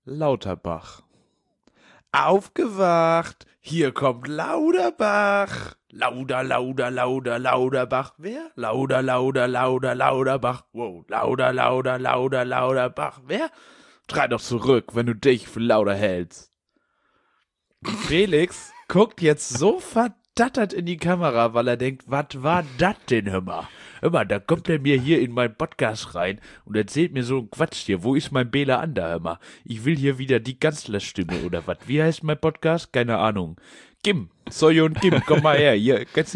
Lauterbach. Aufgewacht, hier kommt Lauterbach. Lauterbach. Wer? Lauterbach. Wow, Lauterbach. Wer? Schrei doch zurück, wenn du dich für lauter hältst. Felix guckt jetzt so verdattert in die Kamera, weil er denkt, was war das denn, hör mal, da kommt er mir hier in meinen Podcast rein und erzählt mir so einen Quatsch hier. Wo ist mein Bela Ander, hör mal? Ich will hier wieder die Kanzlerstimme oder was? Wie heißt mein Podcast? Keine Ahnung. Kim, Soyon Kim, komm mal her. Hier, kannst du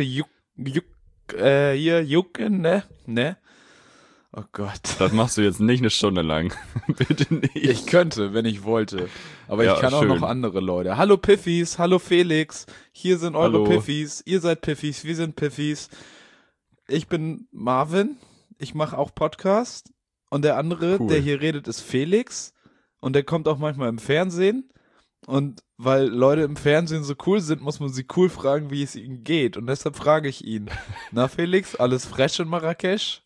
jucken, ne? Oh Gott. Das machst du jetzt nicht eine Stunde lang. Bitte nicht. Ich könnte, wenn ich wollte. Aber Ja, ich kann schön. auch noch andere Leute. Hallo Piffis, hallo Felix. Hier sind eure Hallo. Piffis. Ihr seid Piffis, wir sind Piffis. Ich bin Marvin. Ich mache auch Podcast. Und der andere, Cool. der hier redet, ist Felix. Und der kommt auch manchmal im Fernsehen. Und weil Leute im Fernsehen so cool sind, muss man sie cool fragen, wie es ihnen geht. Und deshalb frage ich ihn. Na Felix, alles fresh in Marrakesch?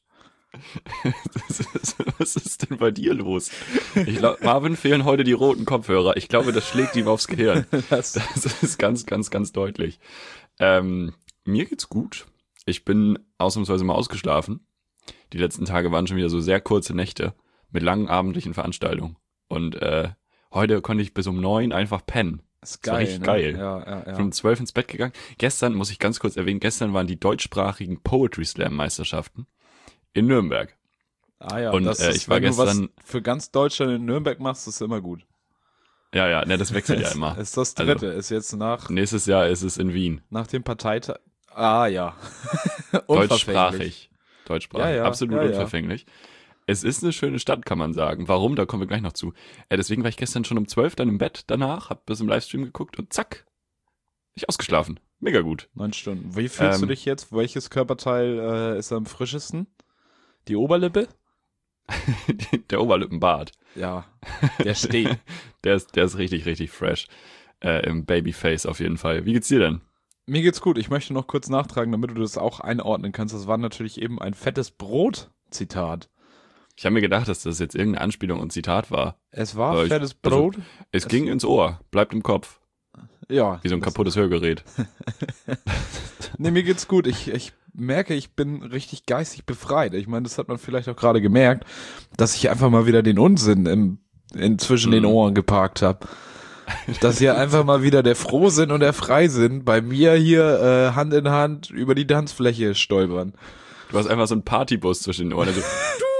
Was ist denn bei dir los? Ich glaube, Marvin fehlen heute die roten Kopfhörer. Ich glaube, das schlägt ihm aufs Gehirn. Das ist ganz, ganz, ganz deutlich. Mir geht's gut. Ich bin ausnahmsweise mal ausgeschlafen. Die letzten Tage waren schon wieder so sehr kurze Nächte mit langen abendlichen Veranstaltungen. Und heute konnte ich bis um 9 einfach pennen. Ist Das war richtig geil. Ja. Ich bin um 12 ins Bett gegangen. Gestern, muss ich ganz kurz erwähnen, gestern waren die deutschsprachigen Poetry Slam Meisterschaften in Nürnberg. Ah ja, Und, das ist, ich war wenn gestern- du was für ganz Deutschland in Nürnberg machst, ist immer gut. Ja, ne, das wechselt ja immer. Ist das Also- dritte, ist jetzt nach Nächstes Jahr ist es in Wien. dem Parteitag. Ah ja. Unverfänglich. Deutschsprachig. Ja, Absolut ja. unverfänglich. Es ist eine schöne Stadt, kann man sagen. Warum? Da kommen wir gleich noch zu. Deswegen war ich gestern schon um 12 dann im Bett danach, hab bis im Livestream geguckt und zack, ich ausgeschlafen. Mega gut. 9 Stunden. Wie fühlst du dich jetzt? Welches Körperteil ist am frischesten? Die Oberlippe? Der Oberlippenbart. Ja, der steht. Der ist richtig, richtig fresh. Im Babyface auf jeden Fall. Wie geht's dir denn? Mir geht's gut. Ich möchte noch kurz nachtragen, damit du das auch einordnen kannst. Das war natürlich eben ein fettes Brot-Zitat. Ich habe mir gedacht, dass das jetzt irgendeine Anspielung und Zitat war. Es war Aber fettes Brot. Es ging ins Ohr, bleibt im Kopf. Ja. Wie so ein das- kaputtes Hörgerät. Nee, mir geht's gut. Ich merke, ich bin richtig geistig befreit. Ich meine, das hat man vielleicht auch gerade gemerkt, dass ich einfach mal wieder den Unsinn zwischen den Ohren geparkt habe. Dass hier einfach mal wieder der Frohsinn und der Freisinn bei mir hier Hand in Hand über die Tanzfläche stolpern. Du hast einfach so einen Partybus zwischen den Ohren. Also,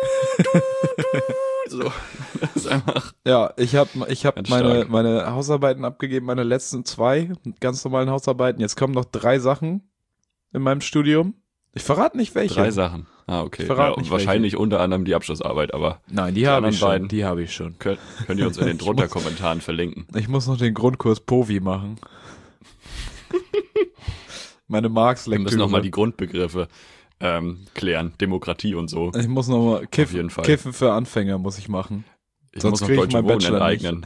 so. Das ist einfach. Ja, ich hab Ganz meine stark. meine Hausarbeiten abgegeben, meine letzten 2 ganz normalen Hausarbeiten. Jetzt kommen noch 3 Sachen in meinem Studium. Ich verrate nicht welche. 3 Sachen. Ah, okay. Ich verrate Ja, nicht wahrscheinlich unter anderem die Abschlussarbeit, aber Nein, die Die habe anderen ich schon. beiden. Die habe ich schon. könnt ihr uns in den Ich drunter-Kommentaren verlinken. Ich muss noch den Grundkurs Povi machen. Meine Wir Marx-Lektüre. müssen nochmal die Grundbegriffe klären. Demokratie und so. Ich muss nochmal jeden Fall. Kiffen für Anfänger muss ich machen. Ich sonst muss noch krieg ich deutsche meinen Wohnen Bachelor enteignen.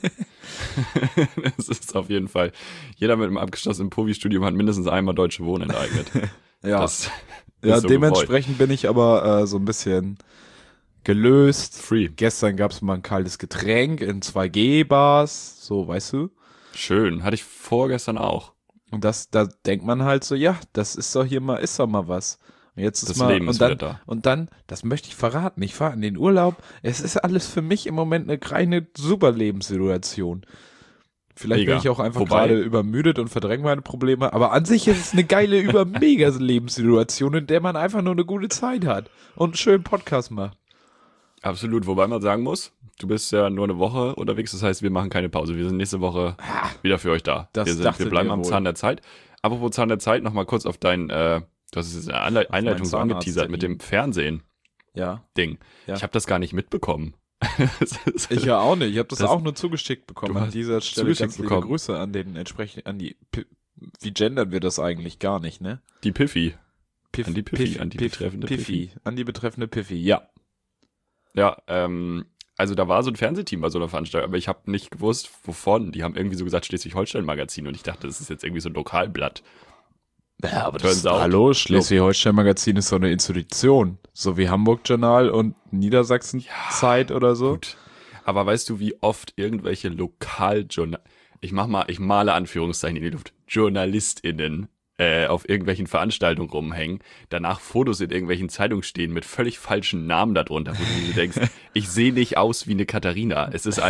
Das ist auf jeden Fall. Jeder mit einem abgeschlossenen Povi-Studium hat mindestens einmal deutsche Wohnen enteignet. Ja, Das ja ist so dementsprechend bin ich aber so ein bisschen gelöst. Free. Gestern gab es mal ein kaltes Getränk in 2G-Bars, so, weißt du? Schön. Hatte ich vorgestern auch. Und da denkt man halt so, ja, das ist doch mal was. Und jetzt ist Das mal, Leben ist und dann, wieder da. Und dann, das möchte ich verraten, ich fahre in den Urlaub. Es ist alles für mich im Moment eine reine super Lebenssituation. Vielleicht Mega. bin ich auch einfach Wobei- gerade übermüdet und verdränge meine Probleme, aber an sich ist es eine geile, mega Lebenssituation, in der man einfach nur eine gute Zeit hat und einen schönen Podcast macht. Absolut. Wobei man sagen muss, du bist ja nur eine Woche unterwegs. Das heißt, wir machen keine Pause. Wir sind nächste Woche wieder für euch da. Das Wir dachtet bleiben ihr am wohl. Zahn der Zeit. Apropos Zahn der Zeit, nochmal kurz auf dein, du hast es jetzt in der Einleitung so angeteasert mit dem Fernsehen-Ding. Ja. Ja. Ich habe das gar nicht mitbekommen. Ich ja auch nicht. Ich habe das Das- auch nur zugeschickt bekommen. Du An hast dieser Stelle zugeschickt ganz liebe bekommen. Grüße an den entsprechenden, wie gendern wir das eigentlich gar nicht, ne? Die Piffy. Piff, An die Piffy, an die betreffende Piffy. An die betreffende Piffy, ja. Ja, also da war so ein Fernsehteam bei so einer Veranstaltung, aber ich habe nicht gewusst, wovon. Die haben irgendwie so gesagt Schleswig-Holstein-Magazin und ich dachte, das ist jetzt irgendwie so ein Lokalblatt. Ja, aber Turns out. hallo, Schleswig-Holstein-Magazin ist so eine Institution. So wie Hamburg-Journal und Niedersachsen-Zeit oder so. Gut. Aber weißt du, wie oft irgendwelche ich male Anführungszeichen in die Luft, JournalistInnen auf irgendwelchen Veranstaltungen rumhängen, danach Fotos in irgendwelchen Zeitungen stehen mit völlig falschen Namen darunter, wo du dir denkst, ich sehe nicht aus wie eine Katharina. Also Du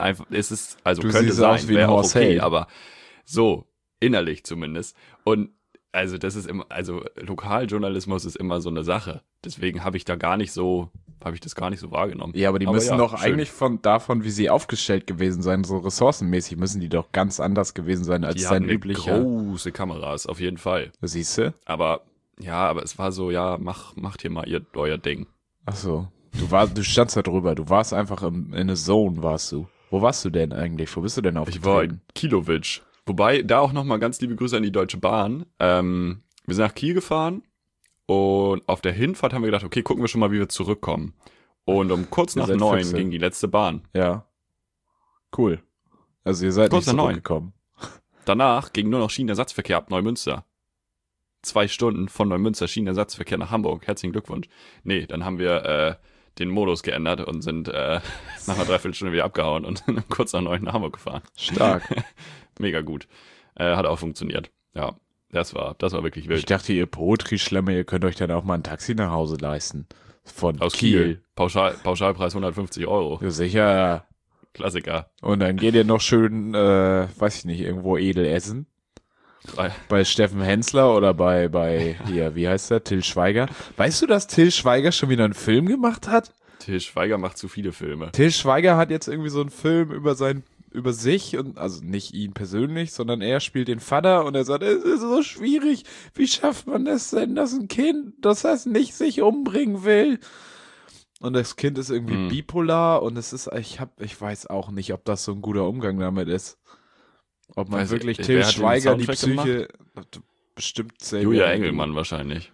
könnte siehst sein, aus wie ein wäre auch Horst okay, Held. aber so, innerlich zumindest. Und also das ist immer, also Lokaljournalismus ist immer so eine Sache. Deswegen habe ich das gar nicht so wahrgenommen. Ja, aber die müssen doch schön. eigentlich davon, wie sie aufgestellt gewesen sein, so ressourcenmäßig müssen die doch ganz anders gewesen sein als Die dein hatten üblicher. große Kameras, auf jeden Fall. Siehst du? Aber es war so, ja, macht hier mal euer Ding. Ach so. Du standst da drüber. Du warst einfach in a Zone, warst du. Wo warst du denn eigentlich? Wo bist du denn Ich war aufgetreten? in Kilowitsch. Wobei, da auch nochmal ganz liebe Grüße an die Deutsche Bahn. Wir sind nach Kiel gefahren und auf der Hinfahrt haben wir gedacht, okay, gucken wir schon mal, wie wir zurückkommen. Und um kurz Ihr nach seid 9 Füchse. ging die letzte Bahn. Ja. Cool. Also ihr seid Kurz nicht nach 9. zurückgekommen. Danach ging nur noch Schienenersatzverkehr ab Neumünster. 2 Stunden von Neumünster Schienenersatzverkehr nach Hamburg. Herzlichen Glückwunsch. Nee, dann haben wir den Modus geändert und sind nach einer Dreiviertelstunde wieder abgehauen und sind kurz nach 9 nach Hamburg gefahren. Stark. Mega gut. Hat auch funktioniert. Ja, das war wirklich Ich wild. dachte, ihr Poetry-Schlemmer, ihr könnt euch dann auch mal ein Taxi nach Hause leisten. Von Aus Kiel. Pauschalpreis 150 €. Ja, sicher. Klassiker. Und dann geht ihr noch schön, weiß ich nicht, irgendwo edel essen. Bei Steffen Hensler oder bei hier, wie heißt der? Till Schweiger. Weißt du, dass Till Schweiger schon wieder einen Film gemacht hat? Til Schweiger macht zu viele Filme. Till Schweiger hat jetzt irgendwie so einen Film über sich und, also nicht ihn persönlich, sondern er spielt den Vater und er sagt, es ist so schwierig. Wie schafft man das denn, dass ein Kind, das nicht sich umbringen will? Und das Kind ist irgendwie bipolar und es ist, ich weiß auch nicht, ob das so ein guter Umgang damit ist. Ob man Weiß wirklich ich, Till wer hat den Schweiger die Soundtrack Psyche bestimmt Xavier Julia Naidoo. Engelmann wahrscheinlich.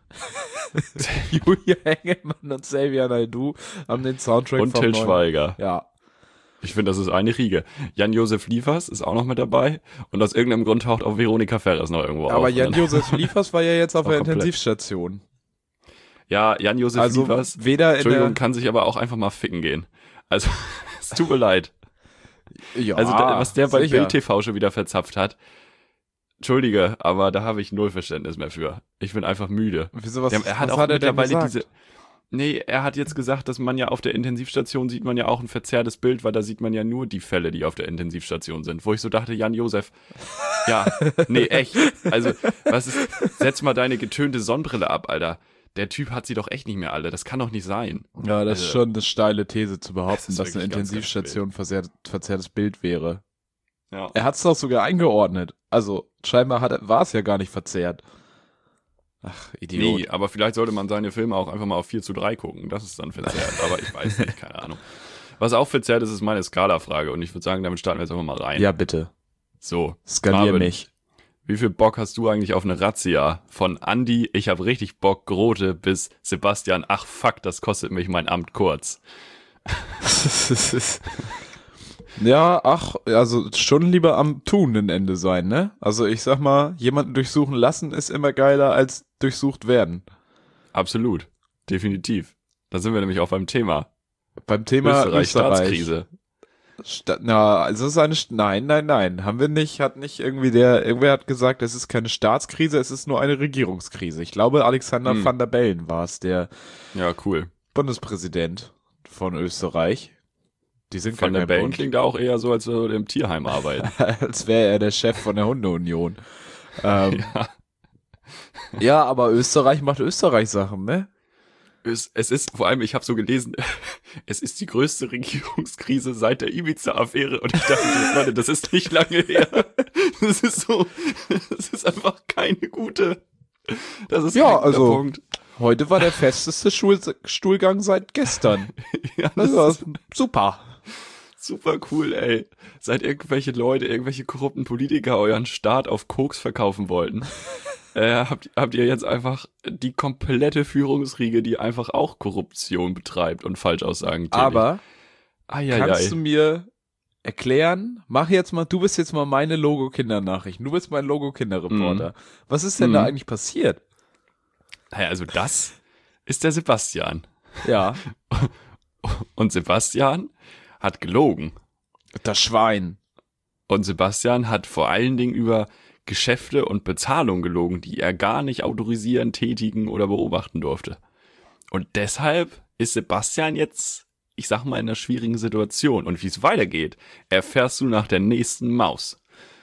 Julia Engelmann und Xavier Naidoo haben den Soundtrack Und vom Til neuen- Schweiger. Ja. Ich finde, das ist eine Riege. Jan-Josef Liefers ist auch noch mit dabei. Und aus irgendeinem Grund taucht auch Veronika Ferres noch irgendwo auf. Aber Und dann- Jan-Josef Liefers war ja jetzt auf Auch der komplett. Intensivstation. Ja, Jan-Josef Also Liefers, weder in Entschuldigung, der... kann sich aber auch einfach mal ficken gehen. Also, es tut mir leid. Ja, Also, was der bei sicher. Bild TV schon wieder verzapft hat, Entschuldige, aber da habe ich null Verständnis mehr für. Ich bin einfach müde. Wieso, was, Er hat was auch hat er denn mittlerweile gesagt? er hat jetzt gesagt, dass man ja auf der Intensivstation sieht man ja auch ein verzerrtes Bild, weil da sieht man ja nur die Fälle, die auf der Intensivstation sind. Wo ich so dachte, Jan-Josef, ja, nee, echt. Also, setz mal deine getönte Sonnenbrille ab, Alter. Der Typ hat sie doch echt nicht mehr alle. Das kann doch nicht sein. Ja, das ist Also, schon eine steile These zu behaupten, das ist dass eine wirklich ganz, ganz Intensivstation verzerrtes Bild wäre. Ja. Er hat es doch sogar eingeordnet. Also, scheinbar war es ja gar nicht verzerrt. Ach, Idiot. Nee, aber vielleicht sollte man seine Filme auch einfach mal auf 4:3 gucken. Das ist dann verzerrt. Aber ich weiß nicht, keine Ahnung. Was auch verzerrt ist, ist meine Skala-Frage. Und ich würde sagen, damit starten wir jetzt einfach mal rein. Ja, bitte. So. Skalier Marvin, mich. Wie viel Bock hast du eigentlich auf eine Razzia? Von Andi, ich habe richtig Bock, Grote, bis Sebastian, ach fuck, das kostet mich mein Amt kurz. Ja, ach, also schon lieber am tuenden Ende sein, ne? Also ich sag mal, jemanden durchsuchen lassen ist immer geiler als durchsucht werden. Absolut. Definitiv. Da sind wir nämlich auch beim Thema. Beim Thema Österreich. Staatskrise. Also es ist nein. Haben wir nicht, irgendwer hat gesagt, es ist keine Staatskrise, es ist nur eine Regierungskrise. Ich glaube, Alexander Van der Bellen war es, der Ja, cool. Bundespräsident von Österreich. Die sind Van der kein Bellen Bund. klingt da auch eher so, als würde er im Tierheim arbeiten. Als wäre er der Chef von der Hundeunion. Ja. Ja, aber Österreich macht Österreich-Sachen, ne? Es ist, vor allem, ich habe so gelesen, es ist die größte Regierungskrise seit der Ibiza-Affäre und ich dachte, Leute, das ist nicht lange her. Das ist einfach keine gute, das ist Ja, kein guter also- Punkt. Heute war der festeste Stuhlgang seit gestern. Ja, Das war super. super cool, ey. Seit irgendwelche Leute, irgendwelche korrupten Politiker euren Staat auf Koks verkaufen wollten, habt ihr jetzt einfach die komplette Führungsriege, die einfach auch Korruption betreibt und Falschaussagen tätigt. Aber kannst du Eieiei. mir erklären, du bist jetzt mal meine Logo-Kindernachrichten, du bist mein Logo-Kinderreporter. Was ist denn da eigentlich passiert? Naja, also das ist der Sebastian. Ja, Und Sebastian hat gelogen. Das Schwein. Und Sebastian hat vor allen Dingen über Geschäfte und Bezahlung gelogen, die er gar nicht autorisieren, tätigen oder beobachten durfte. Und deshalb ist Sebastian jetzt, ich sag mal, in einer schwierigen Situation. Und wie es weitergeht, erfährst du nach der nächsten Maus.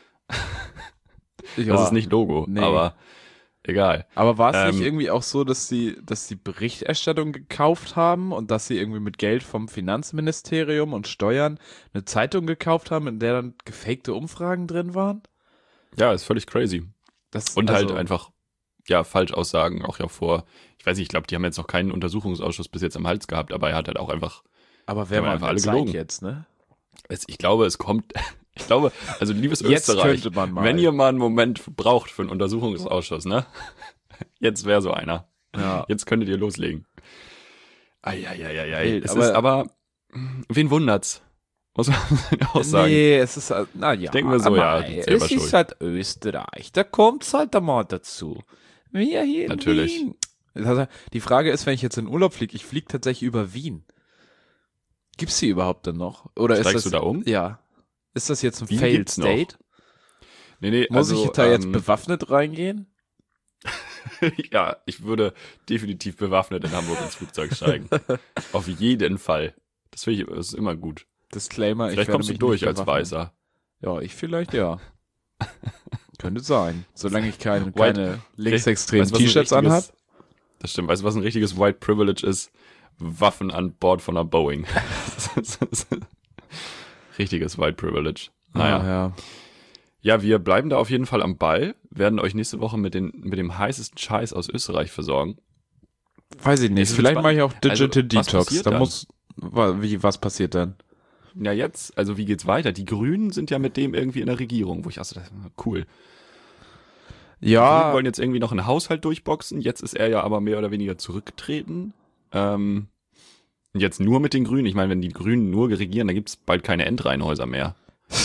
Ja, Das ist nicht Logo, nee. aber egal. Aber war es nicht irgendwie auch so, dass sie Berichterstattung gekauft haben und dass sie irgendwie mit Geld vom Finanzministerium und Steuern eine Zeitung gekauft haben, in der dann gefakte Umfragen drin waren? Ja, ist völlig crazy. Und halt einfach, ja, Falschaussagen auch ja vor, ich weiß nicht, ich glaube, die haben jetzt noch keinen Untersuchungsausschuss bis jetzt am Hals gehabt, aber er hat halt auch einfach, aber wer mal alle gelogen jetzt, ne? Ich glaube, es kommt, also liebes Jetzt Österreich, könnte man mal. wenn ihr mal einen Moment braucht für einen Untersuchungsausschuss, ne? Jetzt wäre so einer. Ja. Jetzt könntet ihr loslegen. Eieieiei. Wild, Es ist aber, wen wundert's? Muss man auch sagen. Nee, es ist, na ja. Ich denke mir so, ja, selber es ist schuld. halt Österreich, da kommt's halt einmal dazu. Wir hier in Natürlich. Wien. Also, die Frage ist, wenn ich jetzt in Urlaub fliege, ich fliege tatsächlich über Wien. Gibt's die überhaupt denn noch? Oder Steigst ist das, du da um? Ja. Ist das jetzt ein Wien Failed gibt's noch. State? Nee, Muss also, ich da jetzt bewaffnet reingehen? ja, ich würde definitiv bewaffnet in Hamburg ins Flugzeug steigen. Auf jeden Fall. Das finde ich, das ist immer gut. Disclaimer, Vielleicht ich werde kommst du mich durch nicht als bewaffnen. Weißer. Ja, ich vielleicht ja. Könnte sein. Solange ich keine Weißt linksextremen du, was ein T-Shirts anhab. richtiges- Das stimmt. Weißt du, was ein richtiges White Privilege ist? Waffen an Bord von einer Boeing. Richtiges White Privilege. Naja. Ah, ja. Ja, wir bleiben da auf jeden Fall am Ball, werden euch nächste Woche mit dem heißesten Scheiß aus Österreich versorgen. Weiß ich nicht. Es ist Vielleicht spannend. mache ich auch Digital Also, was Detox. passiert Da dann? was passiert dann? Ja, jetzt, also wie geht's weiter? Die Grünen sind ja mit dem irgendwie in der Regierung, wo ich dachte, das ist cool. Die Grünen Ja, wollen jetzt irgendwie noch einen Haushalt durchboxen, jetzt ist er ja aber mehr oder weniger zurückgetreten. Jetzt nur mit den Grünen. Ich meine, wenn die Grünen nur regieren, dann gibt's bald keine Endreihenhäuser mehr.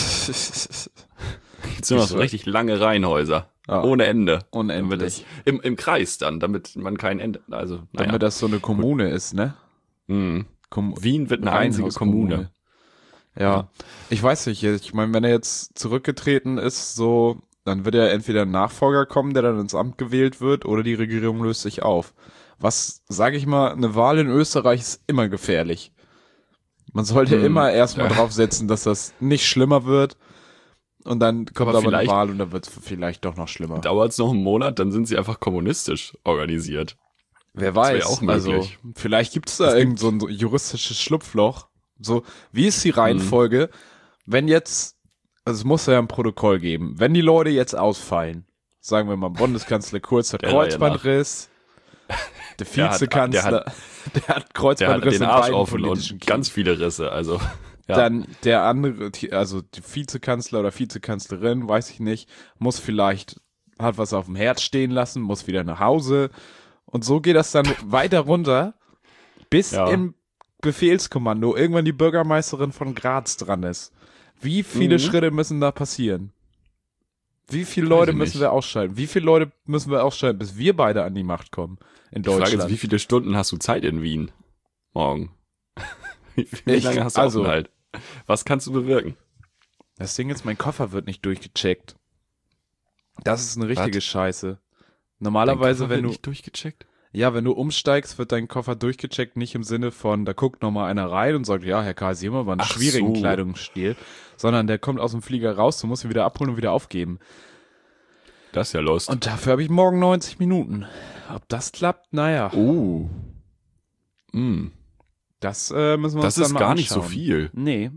Jetzt sind noch so richtig lange Reihenhäuser. Ja. Ohne Ende. Unendlich. Damit Im Kreis dann, damit man kein Ende, also, damit das so eine Kommune ist, ne? Mhm. Wien wird eine einzige Kommune. Ja, ich weiß nicht, ich meine, wenn er jetzt zurückgetreten ist, so, dann wird ja entweder ein Nachfolger kommen, der dann ins Amt gewählt wird, oder die Regierung löst sich auf. Was, sage ich mal, eine Wahl in Österreich ist immer gefährlich. Man sollte immer erstmal drauf setzen, dass das nicht schlimmer wird. Und dann kommt aber eine vielleicht- Wahl und dann wird es vielleicht doch noch schlimmer. Dauert's noch einen Monat, dann sind sie einfach kommunistisch organisiert. Wer wär weiß, auch also möglich. vielleicht gibt's da irgend so ein juristisches Schlupfloch. So, wie ist die Reihenfolge, wenn jetzt, also es muss ja ein Protokoll geben, wenn die Leute jetzt ausfallen, sagen wir mal, Bundeskanzler Kurz hat Der Reihe Kreuzbandriss, der Der hat- Vizekanzler, der hat Der hat Kreuzbandriss den in Arsch beiden offen politischen und Kiemen. ganz viele Risse, also. Ja. Dann der andere, also die Vizekanzler oder Vizekanzlerin, weiß ich nicht, muss vielleicht, hat was auf dem Herd stehen lassen, muss wieder nach Hause. Und so geht das dann weiter runter, bis Ja. im Befehlskommando irgendwann die Bürgermeisterin von Graz dran ist. Wie viele Schritte müssen da passieren? Wie viele Leute ich müssen nicht. wir ausschalten? Wie viele Leute müssen wir ausschalten, bis wir beide an die Macht kommen in Die Frage Deutschland? ist, wie viele Stunden hast du Zeit in Wien? Morgen. Wie Ich- lange hast du also- Aufenthalt? Was kannst du bewirken? Das Ding ist, mein Koffer wird nicht durchgecheckt. Das ist eine richtige Scheiße. Normalerweise, Dein Koffer wenn wird du, nicht durchgecheckt? ja, wenn du umsteigst, wird dein Koffer durchgecheckt, nicht im Sinne von, da guckt nochmal einer rein und sagt, ja, Herr Karl, Sie haben aber einen Ach schwierigen so. Kleidungsstil, sondern der kommt aus dem Flieger raus, du musst ihn wieder abholen und wieder aufgeben. Das ist ja Lust. Und dafür habe ich morgen 90 Minuten. Ob das klappt? Naja, das müssen wir uns Das dann ist mal gar nicht so anschauen. viel. Nee.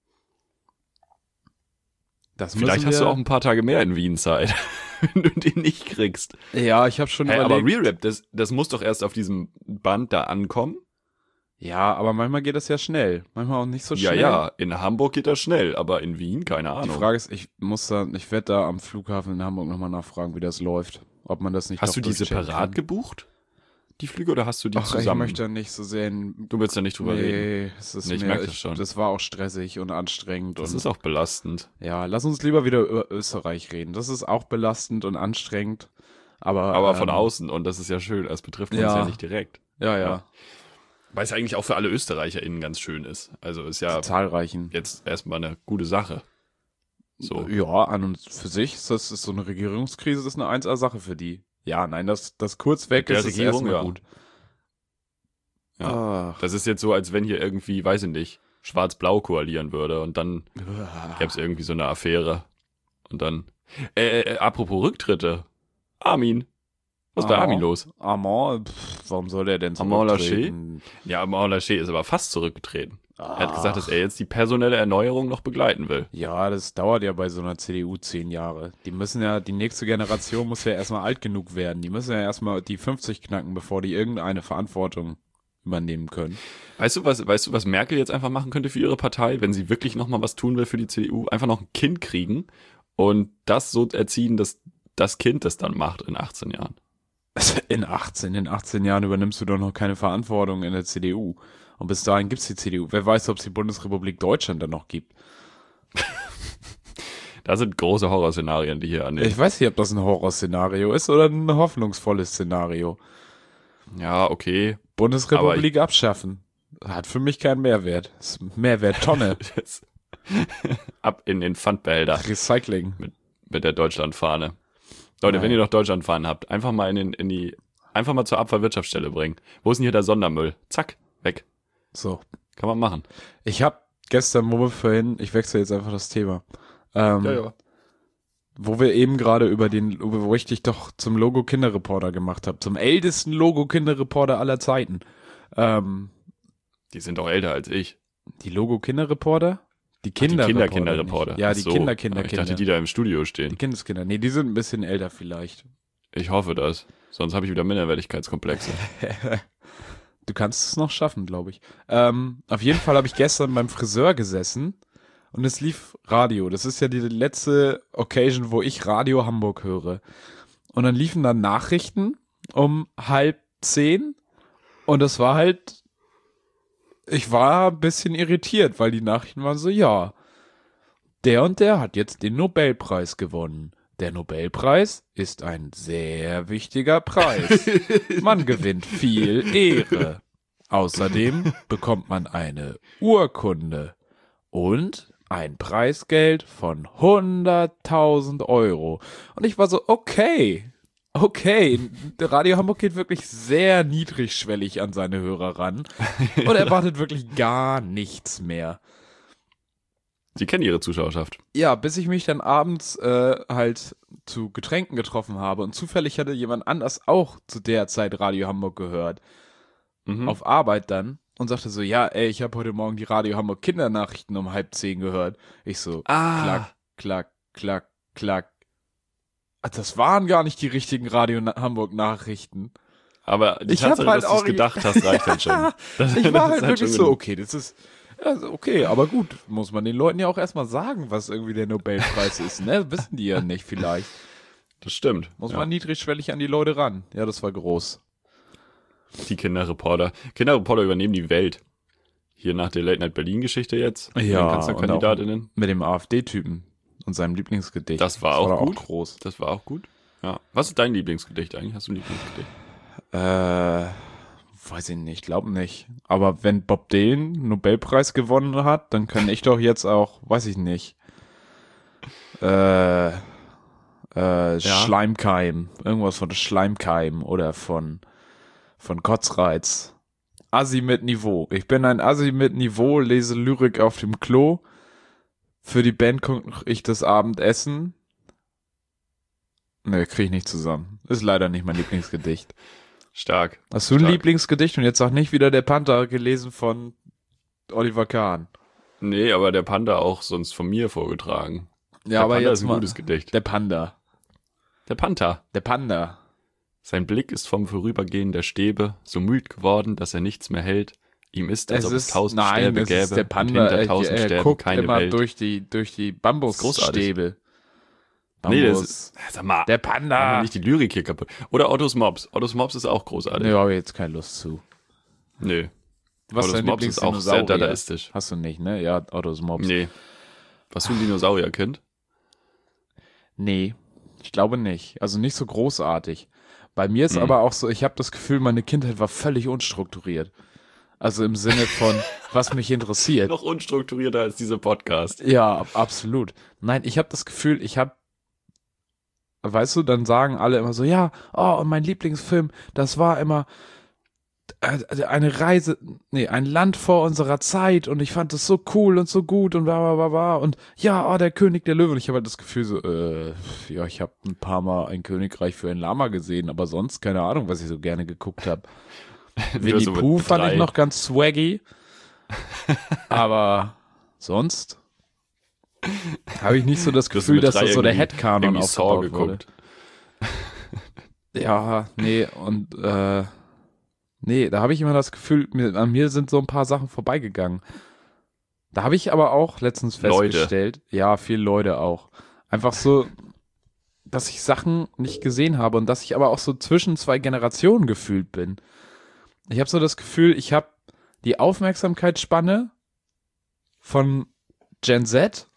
Das Vielleicht müssen hast du wir- auch ein paar Tage mehr in Wien Zeit, wenn du den nicht kriegst. Ja, ich habe schon Hey, aber überlegt. Real Rap, das muss doch erst auf diesem Band da ankommen. Ja, aber manchmal geht das ja schnell. Manchmal auch nicht so Ja, schnell. ja, in Hamburg geht das schnell, aber in Wien, keine Die Ahnung. Frage ist, ich werde da am Flughafen in Hamburg nochmal nachfragen, wie das läuft. Ob man das nicht Hast doch du die durchchecken separat kann. gebucht? Die Flüge, oder hast du die Ach, ich zusammen? möchte nicht so sehen. Du willst da nicht drüber reden. Nee, es ist Nee, ich mir, merk das schon. das war auch stressig und anstrengend. Das und ist auch belastend. ja, lass uns lieber wieder über Österreich reden. Das ist auch belastend und anstrengend. Aber Aber von außen, und das ist ja schön, es betrifft uns ja. ja nicht direkt. Ja, ja. Ja. Weil es eigentlich auch für alle ÖsterreicherInnen ganz schön ist. Also ist ja zahlreichen. Jetzt erstmal eine gute Sache. So. Ja, an und für sich ist das so eine Regierungskrise, das ist eine 1A-Sache für die. Ja, nein, das kurz weg Der ist Regierung, erstmal ja. gut. Ja. Das ist jetzt so, als wenn hier irgendwie, weiß ich nicht, Schwarz-Blau koalieren würde und dann gäbe es irgendwie so eine Affäre. Und dann, apropos Rücktritte. Armin. Was ist bei Armin los? Armand, warum soll der denn zurücktreten? Ja, Armand Laschet ist aber fast zurückgetreten. Er hat gesagt, dass er jetzt die personelle Erneuerung noch begleiten will. Ja, das dauert ja bei so einer CDU 10 Jahre. Die nächste Generation muss ja erstmal alt genug werden. Die müssen ja erstmal die 50 knacken, bevor die irgendeine Verantwortung übernehmen können. Weißt du, was Merkel jetzt einfach machen könnte für ihre Partei, wenn sie wirklich nochmal was tun will für die CDU? Einfach noch ein Kind kriegen und das so erziehen, dass das Kind das dann macht in 18 Jahren. In 18 Jahren übernimmst du doch noch keine Verantwortung in der CDU. Und bis dahin gibt's die CDU. Wer weiß, ob es die Bundesrepublik Deutschland dann noch gibt. Da sind große Horrorszenarien, die hier annehmen. Ich weiß nicht, ob das ein Horrorszenario ist oder ein hoffnungsvolles Szenario. Ja, okay. Bundesrepublik abschaffen. Hat für mich keinen Mehrwert. Das ist Mehrwerttonne. Ab in den Pfandbehälter. Recycling. Mit der Deutschlandfahne. Leute, wenn ihr noch Deutschlandfahnen habt, einfach mal einfach mal zur Abfallwirtschaftsstelle bringen. Wo ist denn hier der Sondermüll? Zack, weg. So. Kann man machen. Ich habe gestern, ich wechsle jetzt einfach das Thema. Ja. Wo wir eben gerade wo ich dich doch zum Logo-Kinderreporter gemacht habe. Zum ältesten Logo-Kinderreporter aller Zeiten. Die sind doch älter als ich. Die Logo-Kinderreporter? Die Kinderreporter. Ja, die Kinder. Ich dachte, die da im Studio stehen. Die Kindeskinder. Nee, die sind ein bisschen älter vielleicht. Ich hoffe das. Sonst habe ich wieder Minderwertigkeitskomplexe. Du kannst es noch schaffen, glaube ich. Auf jeden Fall habe ich gestern beim Friseur gesessen und es lief Radio. Das ist ja die letzte Occasion, wo ich Radio Hamburg höre. Und dann liefen dann Nachrichten um 9:30 und das war halt, ich war ein bisschen irritiert, weil die Nachrichten waren so, ja, der und der hat jetzt den Nobelpreis gewonnen. Der Nobelpreis ist ein sehr wichtiger Preis. Man gewinnt viel Ehre. Außerdem bekommt man eine Urkunde und ein Preisgeld von 100.000 Euro. Und ich war so, okay. Radio Hamburg geht wirklich sehr niedrigschwellig an seine Hörer ran und erwartet wirklich gar nichts mehr. Sie kennen ihre Zuschauerschaft. Ja, bis ich mich dann abends halt zu Getränken getroffen habe und zufällig hatte jemand anders auch zu der Zeit Radio Hamburg gehört. Auf Arbeit dann und sagte so, ja, ey, ich habe heute Morgen die Radio Hamburg Kindernachrichten um 9:30 gehört. Ich so, klack. Das waren gar nicht die richtigen Radio Hamburg Nachrichten. Aber die Tatsache, halt dass du es gedacht hast, reicht dann schon. Ich war halt wirklich so, okay, das ist okay, aber gut, muss man den Leuten ja auch erstmal sagen, was irgendwie der Nobelpreis ist, ne? Wissen die ja nicht vielleicht. Das stimmt. Muss man niedrigschwellig an die Leute ran. Ja, das war groß. Die Kinderreporter. Kinderreporter übernehmen die Welt. Hier nach der Late Night Berlin Geschichte jetzt. Ja, Kanzlerkandidatinnen. Mit dem AfD-Typen und seinem Lieblingsgedicht. Das war auch gut. Groß. Das war auch gut. Ja. Was ist dein Lieblingsgedicht eigentlich? Hast du ein Lieblingsgedicht? Weiß ich nicht, glaube nicht. Aber wenn Bob Dylan einen Nobelpreis gewonnen hat, dann kann ich doch jetzt auch, weiß ich nicht, Schleimkeim. Irgendwas von Schleimkeim oder von Kotzreiz. Assi mit Niveau. Ich bin ein Assi mit Niveau, lese Lyrik auf dem Klo. Für die Band koche ich das Abendessen. Ne, krieg ich nicht zusammen. Ist leider nicht mein Lieblingsgedicht. Stark. Hast du ein Lieblingsgedicht? Und jetzt sag nicht wieder der Panther, gelesen von Oliver Kahn. Nee, aber der Panther auch sonst von mir vorgetragen. Ja, der aber Panther jetzt ist ein gutes Gedicht. Der Panda. Der Panther. Der Panda. Sein Blick ist vom Vorübergehen der Stäbe so müd geworden, dass er nichts mehr hält. Ihm ist, als ob es 1000 Stäbe gäbe. Ist der Panda, und hinter 1000 Stäben guckt keine immer Welt. durch die Bambusstäbe. Nee, das ist, sag mal, der Panda. Mach mal nicht die Lyrik hier kaputt. Oder Ottos Mops. Ottos Mops ist auch großartig. Nee, habe ich jetzt keine Lust zu. Nee. Was Ottos Mops ist auch sehr dadaistisch. Hast du nicht, ne? Ja, Ottos Mops. Nee. Warst du ein Dinosaurierkind? Nee, ich glaube nicht. Also nicht so großartig. Bei mir ist aber auch so, ich habe das Gefühl, meine Kindheit war völlig unstrukturiert. Also im Sinne von, was mich interessiert. Noch unstrukturierter als dieser Podcast. Ja, absolut. Nein, ich habe das Gefühl, weißt du, dann sagen alle immer so, ja, oh, und mein Lieblingsfilm, das war immer ein Land vor unserer Zeit und ich fand das so cool und so gut und bla bla bla bla und ja, oh, der König der Löwen. Und ich habe halt das Gefühl so, ja, ich habe ein paar Mal ein Königreich für ein Lama gesehen, aber sonst keine Ahnung, was ich so gerne geguckt habe. Winnie so Pooh mit fand 3. ich noch ganz swaggy, aber sonst habe ich nicht so das Du hast Gefühl, mit dass 3 das so der irgendwie- Headcanon irgendwie Saw aufgebaut wurde. geguckt. Ja, nee, und nee, da habe ich immer das Gefühl, an mir sind so ein paar Sachen vorbeigegangen. Da habe ich aber auch letztens festgestellt, ja, viele Leute auch, einfach so, dass ich Sachen nicht gesehen habe und dass ich aber auch so zwischen zwei Generationen gefühlt bin. Ich habe so das Gefühl, ich habe die Aufmerksamkeitsspanne von Gen Z,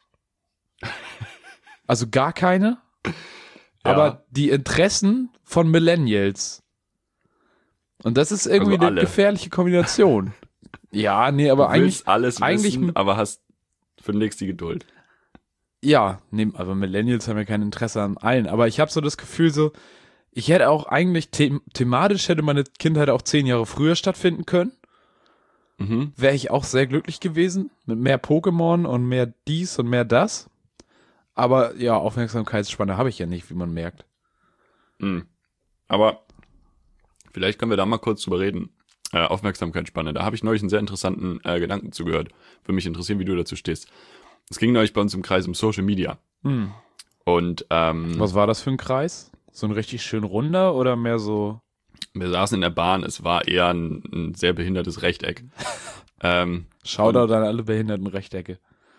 also gar keine, aber die Interessen von Millennials. Und das ist irgendwie Also eine alle. gefährliche Kombination. Ja, nee, aber Du willst eigentlich, alles eigentlich- wissen, aber hast für nix die Geduld. ja, nee, aber Millennials haben ja kein Interesse an allen. Aber ich habe so das Gefühl so, ich hätte auch eigentlich thematisch hätte meine Kindheit auch 10 Jahre früher stattfinden können. Mhm. Wäre ich auch sehr glücklich gewesen. Mit mehr Pokémon und mehr dies und mehr das. Aber ja, Aufmerksamkeitsspanne habe ich ja nicht, wie man merkt. Mhm. Aber vielleicht können wir da mal kurz drüber reden. Aufmerksamkeitsspanne. Da habe ich neulich einen sehr interessanten Gedanken zugehört. Würde mich interessieren, wie du dazu stehst. Es ging neulich bei uns im Kreis um Social Media. Hm. Und Was war das für ein Kreis? So ein richtig schön runder oder mehr so? wir saßen in der Bahn. Es war eher ein sehr behindertes Rechteck. Shoutout an alle behinderten Rechtecke.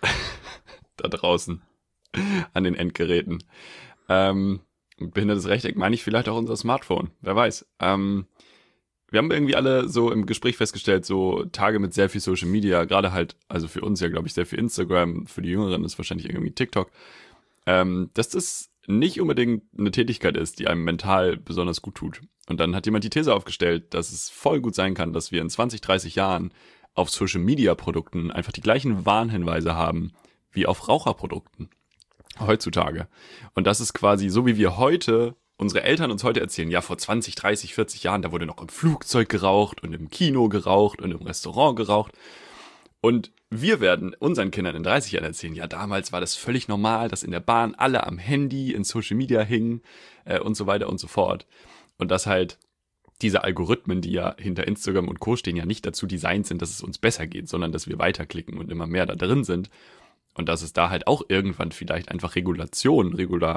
Da draußen an den Endgeräten. Behindertes Rechteck meine ich vielleicht auch unser Smartphone. Wer weiß. Wir haben irgendwie alle so im Gespräch festgestellt, so Tage mit sehr viel Social Media, gerade halt, also für uns ja, glaube ich, sehr viel Instagram, für die Jüngeren ist wahrscheinlich irgendwie TikTok, dass das nicht unbedingt eine Tätigkeit ist, die einem mental besonders gut tut. Und dann hat jemand die These aufgestellt, dass es voll gut sein kann, dass wir in 20, 30 Jahren auf Social-Media-Produkten einfach die gleichen Warnhinweise haben wie auf Raucherprodukten heutzutage. Und das ist quasi so, wie wir heute, unsere Eltern uns heute erzählen, ja, vor 20, 30, 40 Jahren, da wurde noch im Flugzeug geraucht und im Kino geraucht und im Restaurant geraucht. Und wir werden unseren Kindern in 30 Jahren erzählen, ja, damals war das völlig normal, dass in der Bahn alle am Handy, in Social Media hingen und so weiter und so fort. Und dass halt diese Algorithmen, die ja hinter Instagram und Co. stehen, ja nicht dazu designt sind, dass es uns besser geht, sondern dass wir weiterklicken und immer mehr da drin sind. Und dass es da halt auch irgendwann vielleicht einfach Regulierung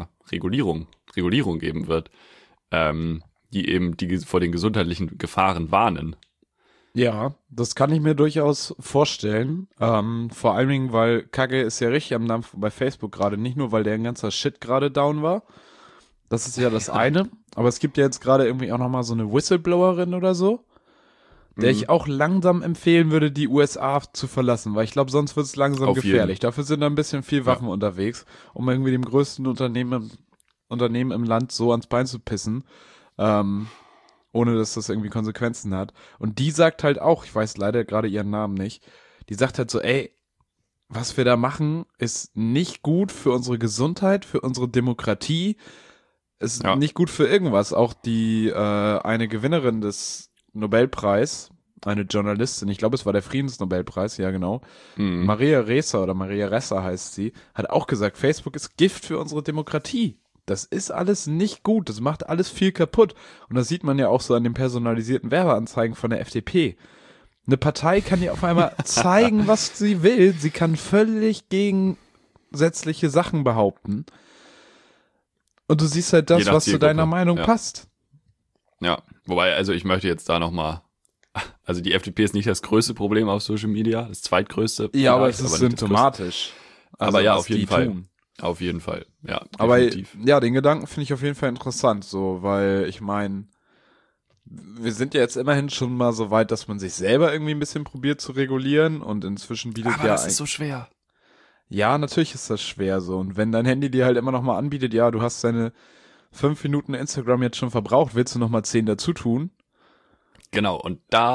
geben wird, die eben vor den gesundheitlichen Gefahren warnen. Ja, das kann ich mir durchaus vorstellen. Vor allen Dingen, weil Kacke ist ja richtig am Dampf bei Facebook gerade. Nicht nur, weil der ganze Shit gerade down war. Das ist ja das eine. Aber es gibt ja jetzt gerade irgendwie auch nochmal so eine Whistleblowerin oder so, der ich auch langsam empfehlen würde, die USA zu verlassen. Weil ich glaube, sonst wird es langsam Auf gefährlich. jeden. Dafür sind da ein bisschen viel Waffen unterwegs, um irgendwie dem größten Unternehmen im Land so ans Bein zu pissen. Ohne dass das irgendwie Konsequenzen hat. Und die sagt halt auch, ich weiß leider gerade ihren Namen nicht, die sagt halt so, ey, was wir da machen, ist nicht gut für unsere Gesundheit, für unsere Demokratie, ist nicht gut für irgendwas. Auch die eine Gewinnerin des Nobelpreis, eine Journalistin, ich glaube, es war der Friedensnobelpreis, ja genau, Maria Ressa heißt sie, hat auch gesagt, Facebook ist Gift für unsere Demokratie. Das ist alles nicht gut, das macht alles viel kaputt. Und das sieht man ja auch so an den personalisierten Werbeanzeigen von der FDP. Eine Partei kann ja auf einmal zeigen, was sie will. Sie kann völlig gegensätzliche Sachen behaupten. Und du siehst halt das, was zu deiner Meinung passt. Ja, wobei, also ich möchte jetzt da nochmal, also die FDP ist nicht das größte Problem auf Social Media, das zweitgrößte. Ja, aber es ist symptomatisch. Also, aber ja, auf jeden Fall. Tun. Auf jeden Fall, ja. Aber ja, den Gedanken finde ich auf jeden Fall interessant, so, weil ich meine, wir sind ja jetzt immerhin schon mal so weit, dass man sich selber irgendwie ein bisschen probiert zu regulieren und inzwischen bietet aber das ist so schwer. Ja, natürlich ist das schwer so und wenn dein Handy dir halt immer noch mal anbietet, ja, du hast deine 5 Minuten Instagram jetzt schon verbraucht, willst du noch mal 10 dazu tun? Genau, und da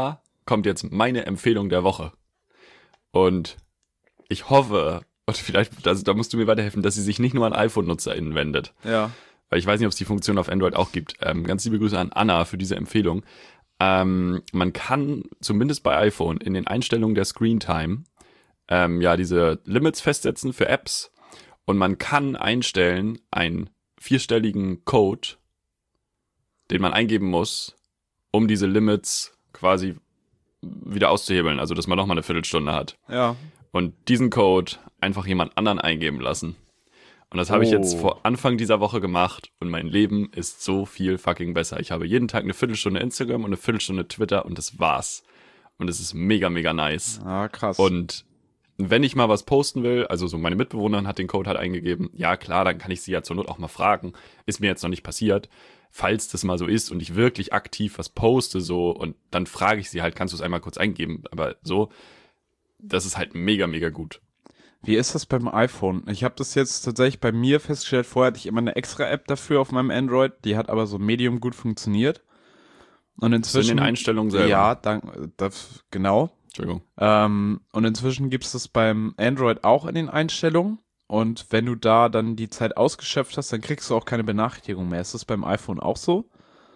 kommt jetzt meine Empfehlung der Woche. Und ich hoffe, und vielleicht, also da musst du mir weiterhelfen, dass sie sich nicht nur an iPhone-NutzerInnen wendet. Ja. Weil ich weiß nicht, ob es die Funktion auf Android auch gibt. Ganz liebe Grüße an Anna für diese Empfehlung. Man kann zumindest bei iPhone in den Einstellungen der Screentime diese Limits festsetzen für Apps und man kann einstellen einen 4-stelligen Code, den man eingeben muss, um diese Limits quasi wieder auszuhebeln, also dass man nochmal eine Viertelstunde hat. Ja. Und diesen Code einfach jemand anderen eingeben lassen. Und das habe ich jetzt vor Anfang dieser Woche gemacht und mein Leben ist so viel fucking besser. Ich habe jeden Tag eine Viertelstunde Instagram und eine Viertelstunde Twitter und das war's. Und es ist mega, mega nice. Ah, krass. Und wenn ich mal was posten will, also so meine Mitbewohnerin hat den Code halt eingegeben, ja klar, dann kann ich sie ja zur Not auch mal fragen. Ist mir jetzt noch nicht passiert. Falls das mal so ist und ich wirklich aktiv was poste so und dann frage ich sie halt, kannst du es einmal kurz eingeben? Aber so, das ist halt mega, mega gut. Wie ist das beim iPhone? Ich habe das jetzt tatsächlich bei mir festgestellt. Vorher hatte ich immer eine extra App dafür auf meinem Android. Die hat aber so medium gut funktioniert. Und inzwischen... In den Einstellungen selber? Ja, genau. Entschuldigung. Und inzwischen gibt es das beim Android auch in den Einstellungen. Und wenn du da dann die Zeit ausgeschöpft hast, dann kriegst du auch keine Benachrichtigung mehr. Ist das beim iPhone auch so?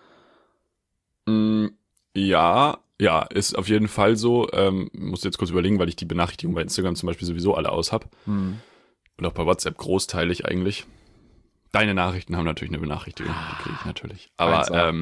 Ja, ist auf jeden Fall so. Muss jetzt kurz überlegen, weil ich die Benachrichtigungen bei Instagram zum Beispiel sowieso alle aus habe. Und auch bei WhatsApp großteilig eigentlich. Deine Nachrichten haben natürlich eine Benachrichtigung, die kriege ich natürlich. Aber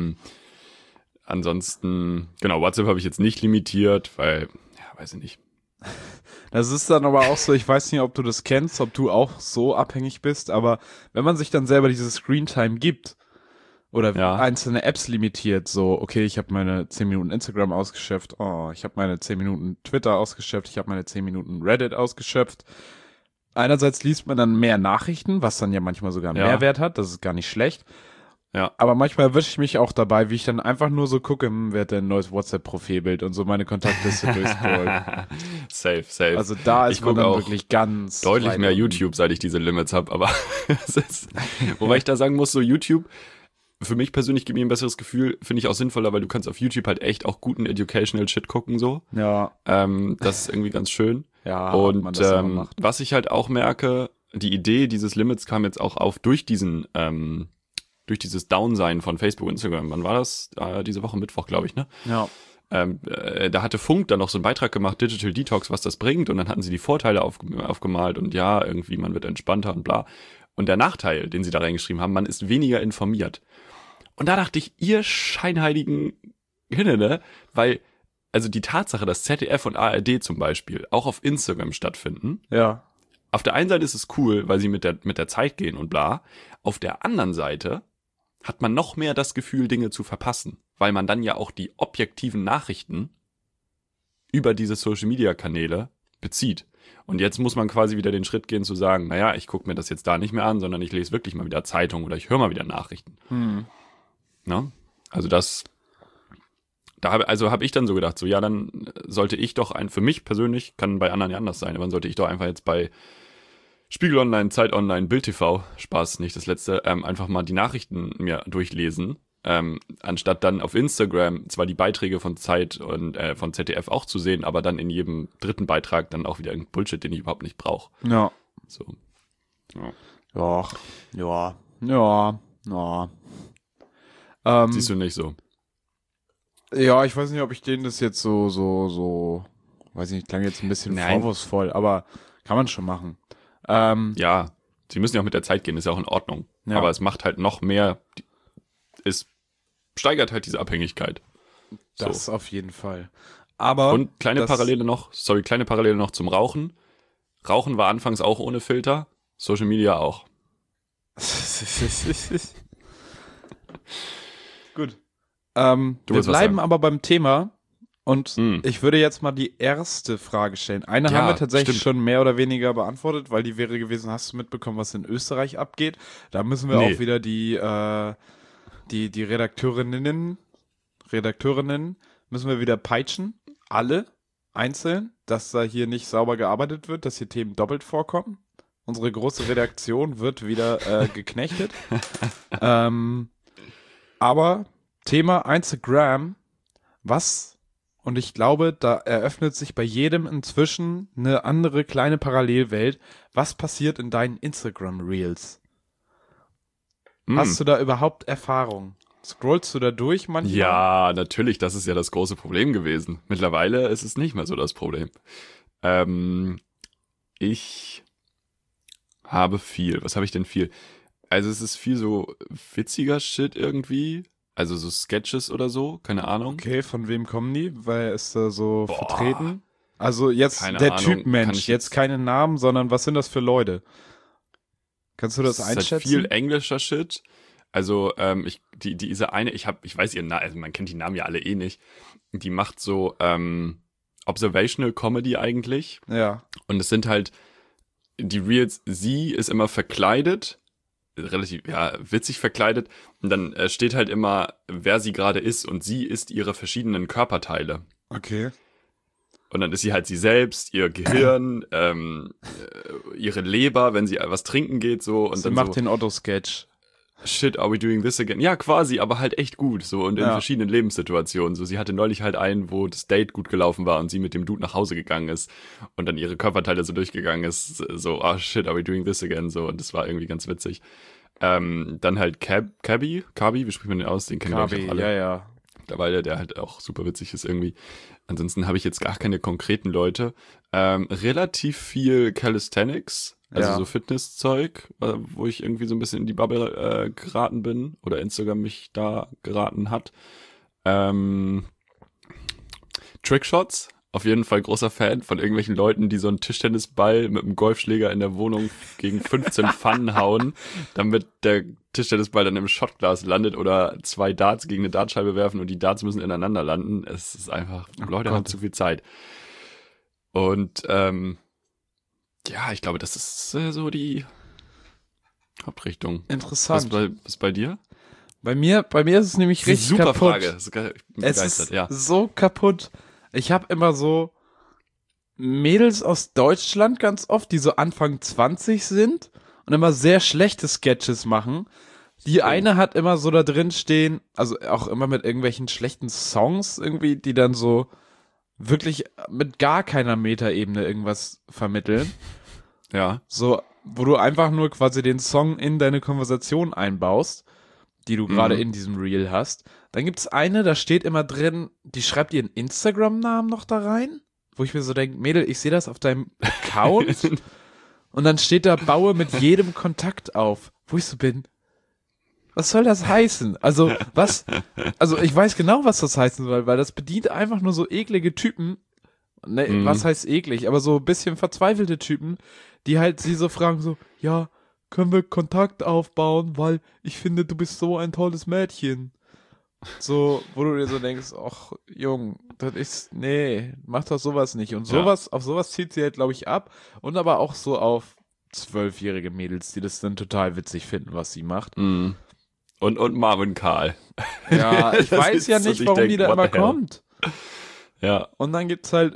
ansonsten, genau, WhatsApp habe ich jetzt nicht limitiert, weil, ja, weiß ich nicht. Das ist dann aber auch so, ich weiß nicht, ob du das kennst, ob du auch so abhängig bist, aber wenn man sich dann selber diese Screentime gibt oder einzelne Apps limitiert, so, okay, ich habe meine 10 Minuten Instagram ausgeschöpft, ich habe meine 10 Minuten Twitter ausgeschöpft, ich habe meine 10 Minuten Reddit ausgeschöpft. Einerseits liest man dann mehr Nachrichten, was dann ja manchmal sogar einen Mehrwert hat, das ist gar nicht schlecht. Ja. Aber manchmal erwische ich mich auch dabei, wie ich dann einfach nur so gucke, wer hat denn ein neues WhatsApp-Profilbild und so meine Kontaktliste durchscrollen. Safe. Also da ist man dann auch wirklich ganz deutlich mehr YouTube, seit ich diese Limits habe, aber wobei ich da sagen muss, so YouTube, für mich persönlich gibt mir ein besseres Gefühl, finde ich auch sinnvoller, weil du kannst auf YouTube halt echt auch guten Educational Shit gucken, so. Ja. Das ist irgendwie ganz schön. Ja, und man das macht. was ich halt auch merke, die Idee dieses Limits kam jetzt auch auf durch dieses Downsein von Facebook und Instagram. Wann war das? Diese Woche Mittwoch, glaube ich, ne? Ja. Da hatte Funk dann noch so einen Beitrag gemacht, Digital Detox, was das bringt. Und dann hatten sie die Vorteile aufgemalt und ja, irgendwie man wird entspannter und bla. Und der Nachteil, den sie da reingeschrieben haben, man ist weniger informiert. Und da dachte ich, ihr scheinheiligen Hinne, weil, also die Tatsache, dass ZDF und ARD zum Beispiel auch auf Instagram stattfinden. Ja. Auf der einen Seite ist es cool, weil sie mit der Zeit gehen und bla. Auf der anderen Seite hat man noch mehr das Gefühl, Dinge zu verpassen, weil man dann ja auch die objektiven Nachrichten über diese Social-Media-Kanäle bezieht. Und jetzt muss man quasi wieder den Schritt gehen zu sagen, naja, ich gucke mir das jetzt da nicht mehr an, sondern ich lese wirklich mal wieder Zeitung oder ich höre mal wieder Nachrichten. Na? Also habe ich dann so gedacht, so ja, dann sollte ich doch für mich persönlich, kann bei anderen ja anders sein, aber dann sollte ich doch einfach jetzt bei Spiegel Online, Zeit Online, Bild TV, Spaß, nicht das letzte, einfach mal die Nachrichten mir durchlesen, anstatt dann auf Instagram zwar die Beiträge von Zeit und von ZDF auch zu sehen, aber dann in jedem dritten Beitrag dann auch wieder irgendein Bullshit, den ich überhaupt nicht brauche. Ja. So. Ja. Siehst du nicht so? Ja, ich weiß nicht, ob ich denen das jetzt so, weiß nicht, klang jetzt ein bisschen vorwurfsvoll, aber kann man schon machen. Ja, sie müssen ja auch mit der Zeit gehen, ist ja auch in Ordnung. Ja. Aber es macht halt noch mehr, es steigert halt diese Abhängigkeit. Das auf jeden Fall. Aber und kleine Parallele noch zum Rauchen. Rauchen war anfangs auch ohne Filter, Social Media auch. Gut. Wir bleiben aber beim Thema und ich würde jetzt mal die erste Frage stellen. Eine haben wir tatsächlich schon mehr oder weniger beantwortet, weil die wäre gewesen, hast du mitbekommen, was in Österreich abgeht? Da müssen wir auch wieder die Redakteurinnen müssen wir wieder peitschen. Alle einzeln, dass da hier nicht sauber gearbeitet wird, dass hier Themen doppelt vorkommen. Unsere große Redaktion wird wieder geknechtet. Aber Thema Instagram, was Und ich glaube, da eröffnet sich bei jedem inzwischen eine andere kleine Parallelwelt. Was passiert in deinen Instagram-Reels? Hast du da überhaupt Erfahrung? Scrollst du da durch manchmal? Ja, natürlich, das ist ja das große Problem gewesen. Mittlerweile ist es nicht mehr so das Problem. Ich habe viel. Was habe ich denn viel? Also es ist viel so witziger Shit irgendwie. Also so Sketches oder so, keine Ahnung. Okay, von wem kommen die? Weil ist da so vertreten? Also jetzt keine der Ahnung, Typ kann Mensch, ich jetzt keine Namen, sondern was sind das für Leute? Kannst du das Es ist einschätzen? halt viel englischer Shit. Also diese eine, ich weiß ihren Namen, also man kennt die Namen ja alle eh nicht. Die macht so Observational Comedy eigentlich. Ja. Und es sind halt die Reels, sie ist immer verkleidet, relativ witzig verkleidet, und dann steht halt immer, wer sie gerade ist, und sie ist ihre verschiedenen Körperteile. Okay. Und dann ist sie halt sie selbst, ihr Gehirn, ihre Leber, wenn sie was trinken geht, so. Und Sie dann macht so, den Otto-Sketch. shit, are we doing this again? Ja, quasi, aber halt echt gut, so, und in verschiedenen Lebenssituationen. So, sie hatte neulich halt einen, wo das Date gut gelaufen war und sie mit dem Dude nach Hause gegangen ist und dann ihre Körperteile so durchgegangen ist, so, shit, are we doing this again? So, und das war irgendwie ganz witzig. Dann halt Kabi, wie spricht man den aus? Den kennen wir auch alle. Ja. Mittlerweile, der halt auch super witzig ist irgendwie. Ansonsten habe ich jetzt gar keine konkreten Leute. Relativ viel Calisthenics, also so Fitnesszeug, wo ich irgendwie so ein bisschen in die Bubble geraten bin oder Instagram mich da geraten hat. Trickshots, auf jeden Fall großer Fan von irgendwelchen Leuten, die so einen Tischtennisball mit einem Golfschläger in der Wohnung gegen 15 Pfannen hauen, damit der Tischtennisball dann im Shotglas landet, oder 2 Darts gegen eine Dartscheibe werfen und die Darts müssen ineinander landen. Es ist einfach, Leute haben zu viel Zeit. Und ich glaube, das ist so die Hauptrichtung. Interessant. Was bei dir? Bei mir ist es nämlich richtig super kaputt. Frage. Ich bin Es begeistert, ist so kaputt. Ich habe immer so Mädels aus Deutschland ganz oft, die so Anfang 20 sind und immer sehr schlechte Sketches machen. Die eine hat immer so da drin stehen, also auch immer mit irgendwelchen schlechten Songs irgendwie, die dann so wirklich mit gar keiner Metaebene irgendwas vermitteln. Ja. So, wo du einfach nur quasi den Song in deine Konversation einbaust, die du gerade in diesem Reel hast. Dann gibt's eine, da steht immer drin, die schreibt ihren Instagram-Namen noch da rein, wo ich mir so denke, Mädel, ich sehe das auf deinem Account. Und dann steht da, baue mit jedem Kontakt auf. Wo ich so bin, was soll das heißen? Also, ich weiß genau, was das heißen soll, weil das bedient einfach nur so eklige Typen. Ne, was heißt eklig? Aber so ein bisschen verzweifelte Typen, die halt sie so fragen, so, ja, können wir Kontakt aufbauen, weil ich finde, du bist so ein tolles Mädchen. So, wo du dir so denkst, ach, Jung, nee, mach doch sowas nicht. Und auf sowas zieht sie halt, glaube ich, ab. Und aber auch so auf 12-jährige Mädels, die das dann total witzig finden, was sie macht. Und Marvin Karl. Ja, ich weiß ja nicht, warum die da immer kommt. Ja. Und dann gibt's halt,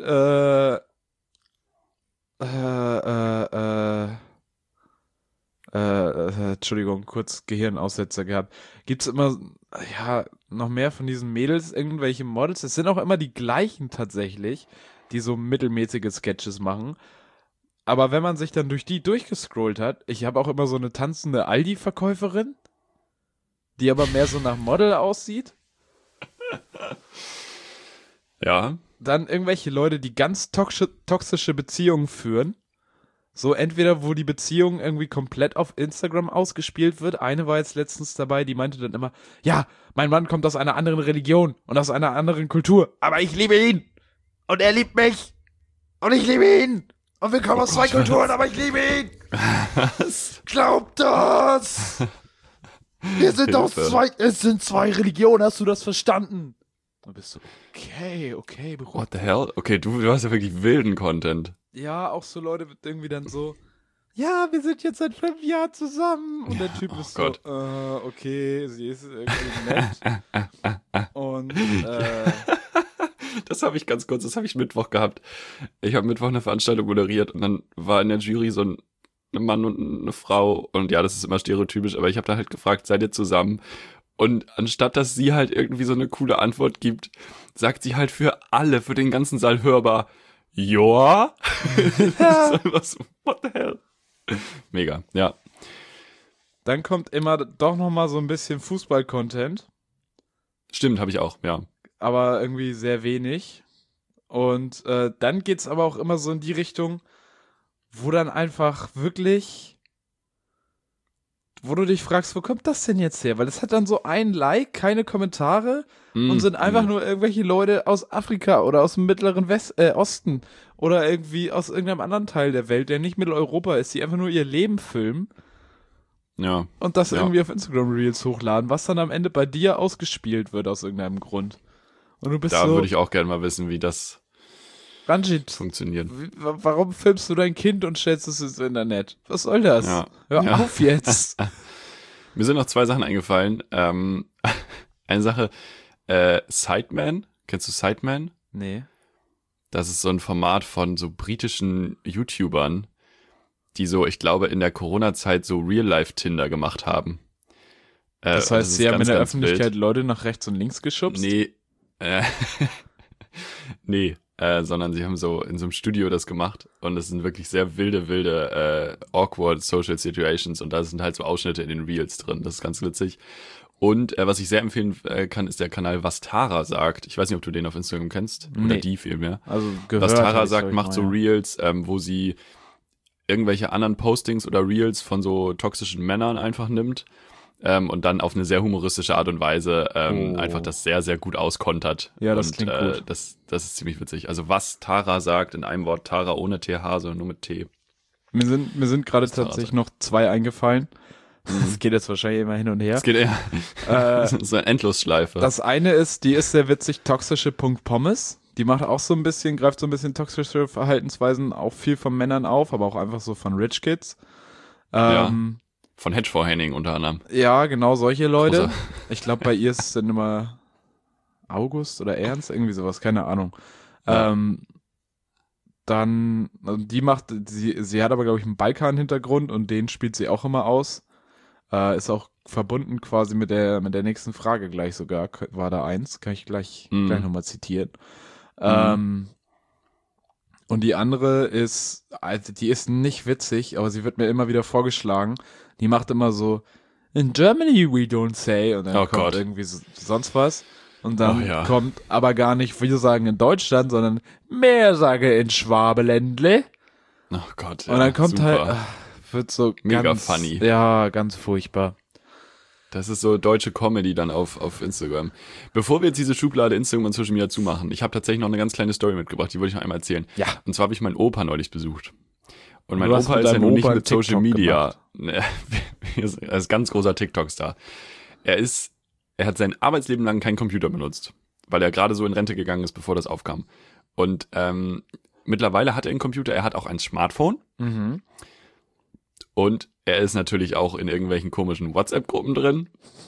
Entschuldigung, kurz Gehirnaussetzer gehabt. Gibt's immer, noch mehr von diesen Mädels, irgendwelche Models. Es sind auch immer die gleichen tatsächlich, die so mittelmäßige Sketches machen. Aber wenn man sich dann durch die durchgescrollt hat, ich habe auch immer so eine tanzende Aldi-Verkäuferin, die aber mehr so nach Model aussieht. Ja. Dann irgendwelche Leute, die ganz toxische Beziehungen führen. So entweder, wo die Beziehung irgendwie komplett auf Instagram ausgespielt wird. Eine war jetzt letztens dabei, die meinte dann immer, ja, mein Mann kommt aus einer anderen Religion und aus einer anderen Kultur, aber ich liebe ihn und er liebt mich und ich liebe ihn und wir kommen aus 2 Kulturen, aber ich liebe ihn. Was? Glaubt das! Es sind 2 Religionen, hast du das verstanden? Und bist du, okay, beruhigt. What the hell? Okay, du hast ja wirklich wilden Content. Ja, auch so Leute wird irgendwie dann so, ja, wir sind jetzt seit 5 Jahren zusammen. Und der Typ ist so, okay, sie ist irgendwie nett. Und, das habe ich Mittwoch gehabt. Ich habe Mittwoch eine Veranstaltung moderiert und dann war in der Jury so ein Mann und eine Frau und ja, das ist immer stereotypisch, aber ich habe da halt gefragt, seid ihr zusammen? Und anstatt, dass sie halt irgendwie so eine coole Antwort gibt, sagt sie halt für alle, für den ganzen Saal hörbar, Joa? Das ist einfach so, what the hell? Mega, ja. Dann kommt immer doch nochmal so ein bisschen Fußball-Content. Stimmt, habe ich auch, ja. Aber irgendwie sehr wenig. Und dann geht's aber auch immer so in die Richtung, wo dann einfach wirklich, wo du dich fragst, wo kommt das denn jetzt her? Weil es hat dann so ein Like, keine Kommentare und sind einfach nur irgendwelche Leute aus Afrika oder aus dem mittleren Osten oder irgendwie aus irgendeinem anderen Teil der Welt, der nicht Mitteleuropa ist, die einfach nur ihr Leben filmen. Ja. Und das irgendwie auf Instagram Reels hochladen, was dann am Ende bei dir ausgespielt wird aus irgendeinem Grund. Und du bist Da so, würde ich auch gerne mal wissen, wie das Ranjit, funktioniert. warum filmst du dein Kind und stellst es ins Internet? Was soll das? Ja. Hör auf jetzt. Mir sind noch 2 Sachen eingefallen. Eine Sache, Sideman. Kennst du Sideman? Nee. Das ist so ein Format von so britischen YouTubern, die so, ich glaube, in der Corona-Zeit so Real-Life-Tinder gemacht haben. Das heißt, sie haben in der Öffentlichkeit Leute nach rechts und links geschubst? Nee. Nee, sondern sie haben so in so einem Studio das gemacht und es sind wirklich sehr wilde, awkward Social Situations und da sind halt so Ausschnitte in den Reels drin. Das ist ganz witzig. Und was ich sehr empfehlen kann, ist der Kanal Was Tara sagt. Ich weiß nicht, ob du den auf Instagram kennst. Oder die vielmehr. Also gehört. Was Tara sagt, macht so Reels, wo sie irgendwelche anderen Postings oder Reels von so toxischen Männern einfach nimmt und dann auf eine sehr humoristische Art und Weise einfach das sehr, sehr gut auskontert. Ja, das und, klingt gut. Das ist ziemlich witzig. Also was Tara sagt, in einem Wort, Tara ohne TH, sondern nur mit T. Mir sind gerade tatsächlich noch 2 eingefallen. Das geht jetzt wahrscheinlich immer hin und her. Es geht eher so eine Endlosschleife. Das eine ist, die ist sehr witzig, toxische.pommes. Die macht auch so ein bisschen, greift so ein bisschen toxische Verhaltensweisen auch viel von Männern auf, aber auch einfach so von Rich Kids. Von Hedgefonds-Henning unter anderem. Ja, genau solche Leute. Großer. Ich glaube, bei ihr ist es dann immer August oder Ernst, irgendwie sowas, keine Ahnung. Ja. Dann, also die macht, sie hat aber, glaube ich, einen Balkan-Hintergrund und den spielt sie auch immer aus. Ist auch verbunden quasi mit der nächsten Frage gleich sogar, war da eins, kann ich gleich nochmal zitieren. Und die andere ist, also die ist nicht witzig, aber sie wird mir immer wieder vorgeschlagen. Die macht immer so, in Germany we don't say, und dann kommt irgendwie sonst was. Und dann kommt aber gar nicht, wir sagen in Deutschland, sondern mehr sage in Schwabeländle. Oh Gott, und dann kommt super. halt, wird so mega ganz, funny. Ja, ganz furchtbar. Das ist so deutsche Comedy dann auf Instagram. Bevor wir jetzt diese Schublade Instagram und Social Media zumachen, ich habe tatsächlich noch eine ganz kleine Story mitgebracht, die wollte ich noch einmal erzählen. Ja. Und zwar habe ich meinen Opa neulich besucht. Und mein Du hast Opa mit ist ja deinem nun nicht Opa mit TikTok Social Media. gemacht. Er ist ganz großer TikTok-Star. Er hat sein Arbeitsleben lang keinen Computer benutzt, weil er gerade so in Rente gegangen ist, bevor das aufkam. Und mittlerweile hat er einen Computer, er hat auch ein Smartphone. Mhm. Und er ist natürlich auch in irgendwelchen komischen WhatsApp-Gruppen drin.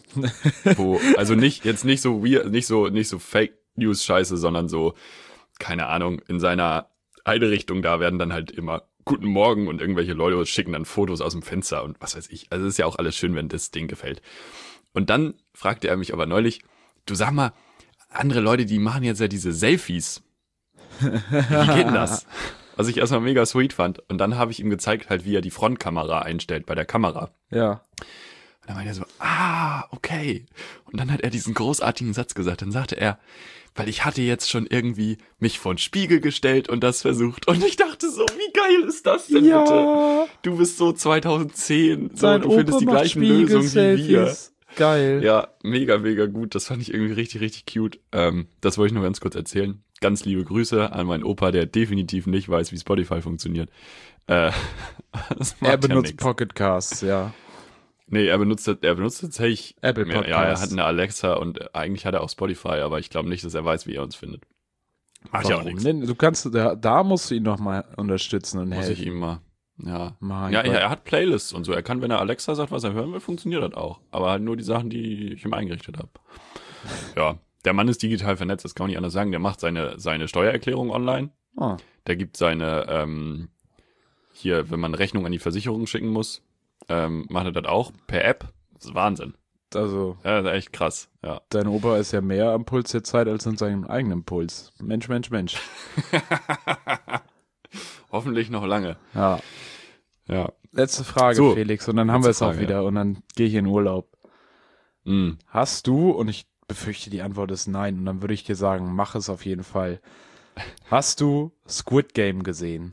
Also nicht so weird, nicht so Fake News Scheiße, sondern so, keine Ahnung, in seiner Einrichtung da werden dann halt immer Guten Morgen und irgendwelche Leute schicken dann Fotos aus dem Fenster und was weiß ich. Also es ist ja auch alles schön, wenn das Ding gefällt. Und dann fragte er mich aber neulich, du sag mal, andere Leute, die machen jetzt ja diese Selfies. Wie geht denn das? Was ich erstmal mega sweet fand. Und dann habe ich ihm gezeigt, halt, wie er die Frontkamera einstellt bei der Kamera. Ja. Und dann meinte er so, okay. Und dann hat er diesen großartigen Satz gesagt. Dann sagte er, weil ich hatte jetzt schon irgendwie mich vor den Spiegel gestellt und das versucht. Und ich dachte so, wie geil ist das denn bitte? Du bist so 2010, so, du findest die gleichen Lösungen wie wir. Geil. Ja, mega, mega gut. Das fand ich irgendwie richtig, richtig cute. Das wollte ich nur ganz kurz erzählen. Ganz liebe Grüße an meinen Opa, der definitiv nicht weiß, wie Spotify funktioniert. Er benutzt Pocket Casts, ja. Nee, er benutzt tatsächlich Apple Podcasts. Ja, er hat eine Alexa und eigentlich hat er auch Spotify, aber ich glaube nicht, dass er weiß, wie er uns findet. Macht ja auch nichts. Du kannst, da musst du ihn noch mal unterstützen und helfen. Muss ich ihm mal. Ja. Mein Ja, Gott. er hat Playlists und so. Er kann, wenn er Alexa sagt, was er hören will, funktioniert das auch. Aber halt nur die Sachen, die ich ihm eingerichtet habe. Ja, der Mann ist digital vernetzt, das kann man nicht anders sagen. Der macht seine Steuererklärung online. Ah. Der gibt seine, hier, wenn man Rechnung an die Versicherung schicken muss, macht er das auch per App. Das ist Wahnsinn. Also, Ja, das ist echt krass, ja. dein Opa ist ja mehr am Puls der Zeit als an seinem eigenen Puls. Mensch. Hoffentlich noch lange. Ja. Ja. Letzte Frage, So, Felix, und dann haben wir es auch Frage, wieder und dann gehe ich in Urlaub. Mhm. Hast du, und ich befürchte, die Antwort ist nein, und dann würde ich dir sagen, mach es auf jeden Fall. Hast du Squid Game gesehen?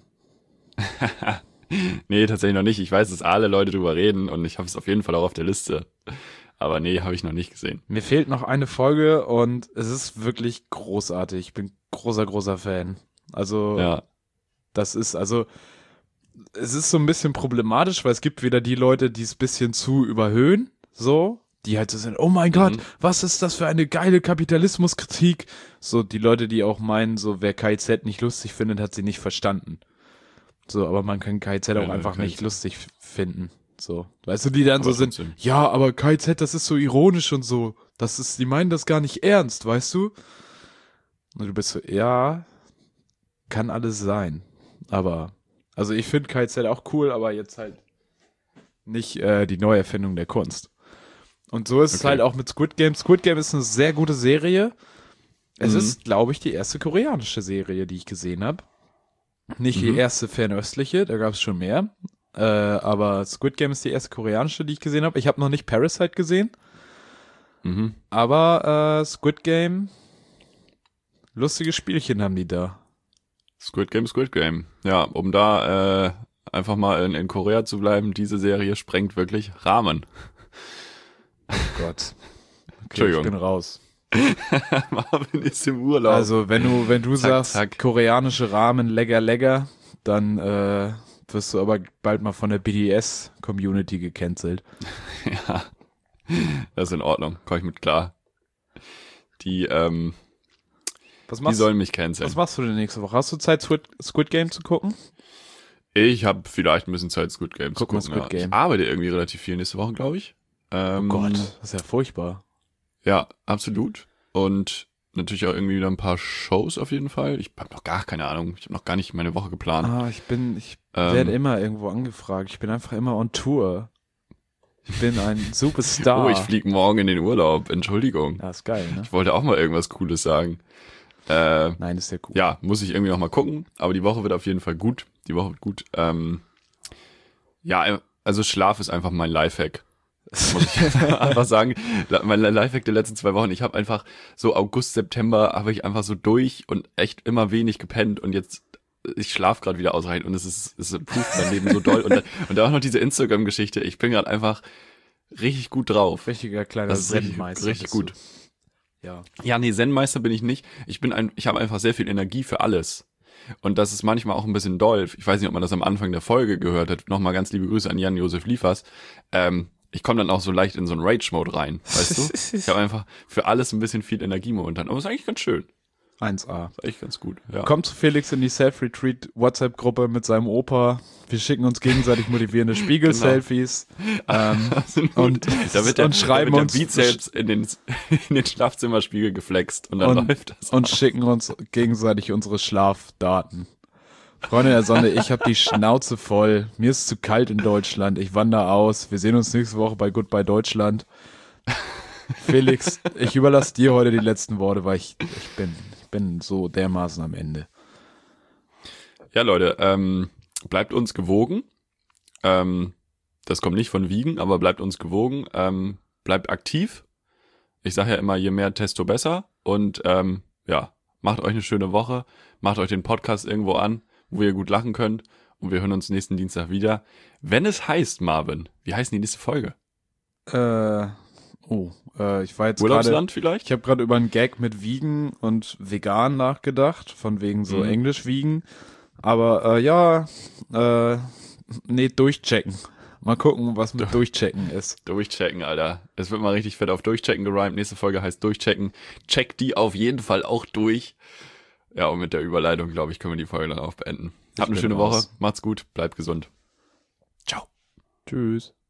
Nee, tatsächlich noch nicht. Ich weiß, dass alle Leute drüber reden und ich habe es auf jeden Fall auch auf der Liste. Aber nee, habe ich noch nicht gesehen. Mir fehlt noch eine Folge und es ist wirklich großartig. Ich bin großer Fan. Also, Ja. es ist so ein bisschen problematisch, weil es gibt wieder die Leute, die es ein bisschen zu überhöhen, so, die halt so sind, oh mein Gott, was ist das für eine geile Kapitalismuskritik? So, die Leute, die auch meinen, so, wer KIZ nicht lustig findet, hat sie nicht verstanden. So, aber man kann KIZ auch einfach nicht lustig finden. So, weißt du, die dann so sind, ja, aber KIZ, das ist so ironisch und so, die meinen das gar nicht ernst, weißt du? Und du bist so, ja, kann alles sein, aber, also ich finde KIZ auch cool, aber jetzt halt nicht die Neuerfindung der Kunst. Und so ist es halt auch mit Squid Game. Squid Game ist eine sehr gute Serie. Es ist, glaube ich, die erste koreanische Serie, die ich gesehen habe. Nicht die erste fernöstliche, da gab es schon mehr. Aber Squid Game ist die erste koreanische, die ich gesehen habe. Ich habe noch nicht Parasite gesehen. Aber Squid Game, lustige Spielchen haben die da. Squid Game. Ja, um da einfach mal in Korea zu bleiben, diese Serie sprengt wirklich Rahmen. Oh Gott. Okay, Entschuldigung. ich bin raus. Marvin ist im Urlaub. Also, wenn du Zack, sagst, koreanische Ramen, lecker, dann wirst du aber bald mal von der BDS-Community gecancelt. Ja, das ist in Ordnung. Komm ich mit klar. Die sollen mich canceln. Was machst du denn nächste Woche? Hast du Zeit, Squid Game zu gucken? Ich habe vielleicht ein bisschen Zeit, Squid Game zu gucken. Squid Game. Ich arbeite irgendwie relativ viel nächste Woche, glaube ich. Oh Gott, das ist ja furchtbar. Ja, absolut. Und natürlich auch irgendwie wieder ein paar Shows auf jeden Fall. Ich habe noch gar keine Ahnung. Ich habe noch gar nicht meine Woche geplant. Ich werde immer irgendwo angefragt. Ich bin einfach immer on Tour. Ich bin ein Superstar. Oh, ich fliege morgen in den Urlaub. Entschuldigung. Ja, ist geil, ne? Ich wollte auch mal irgendwas Cooles sagen. Nein, ist ja cool. Ja, muss ich irgendwie noch mal gucken. Aber die Woche wird auf jeden Fall gut. Ja, also Schlaf ist einfach mein Lifehack. Muss ich einfach sagen. Mein Lifehack der letzten 2 Wochen. Ich habe einfach so August, September habe ich einfach so durch und echt immer wenig gepennt und jetzt ich schlafe gerade wieder ausreichend und es improved mein Leben so doll und auch noch diese Instagram-Geschichte. Ich bin gerade einfach richtig gut drauf. Richtiger kleiner Zen-Meister. Richtig gut. Ja. Ja, nee, Zen-Meister bin ich nicht. Ich habe einfach sehr viel Energie für alles. Und das ist manchmal auch ein bisschen doll. Ich weiß nicht, ob man das am Anfang der Folge gehört hat. Nochmal ganz liebe Grüße an Jan-Josef Liefers. Ich komme dann auch so leicht in so einen Rage-Mode rein, weißt du? Ich habe einfach für alles ein bisschen viel Energie momentan. Aber ist eigentlich ganz schön. 1A. Ist eigentlich ganz gut, ja. Kommt zu Felix in die Self-Retreat-WhatsApp-Gruppe mit seinem Opa. Wir schicken uns gegenseitig motivierende Spiegel-Selfies. Und schreiben uns Bizeps in den Schlafzimmerspiegel geflext und dann läuft das. Und schicken uns gegenseitig unsere Schlafdaten. Freunde der Sonne, ich habe die Schnauze voll. Mir ist zu kalt in Deutschland. Ich wandere aus. Wir sehen uns nächste Woche bei Goodbye Deutschland. Felix, ich überlasse dir heute die letzten Worte, weil ich bin so dermaßen am Ende. Ja, Leute, bleibt uns gewogen. Das kommt nicht von Wiegen, aber bleibt uns gewogen. Bleibt aktiv. Ich sage ja immer, je mehr Testo besser. Und macht euch eine schöne Woche. Macht euch den Podcast irgendwo an, wo ihr gut lachen könnt. Und wir hören uns nächsten Dienstag wieder. Wenn es heißt, Marvin, wie heißt die nächste Folge? Ich war jetzt Urlaubsland vielleicht? Ich habe gerade über einen Gag mit Wiegen und vegan nachgedacht, von wegen so Englisch wiegen. Aber durchchecken. Mal gucken, was mit durchchecken ist. Durchchecken, Alter. Es wird mal richtig fett auf durchchecken gereimt. Nächste Folge heißt durchchecken. Checkt die auf jeden Fall auch durch. Ja, und mit der Überleitung, glaube ich, können wir die Folge dann auch beenden. Habt eine schöne Woche. Macht's gut. Bleibt gesund. Ciao. Tschüss.